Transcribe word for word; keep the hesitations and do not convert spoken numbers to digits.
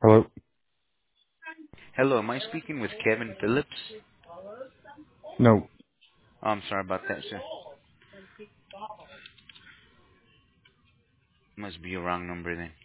Hello? Hello, am I speaking with Kevin Phillips? No. Oh, I'm sorry about that, sir. Must be a wrong number then.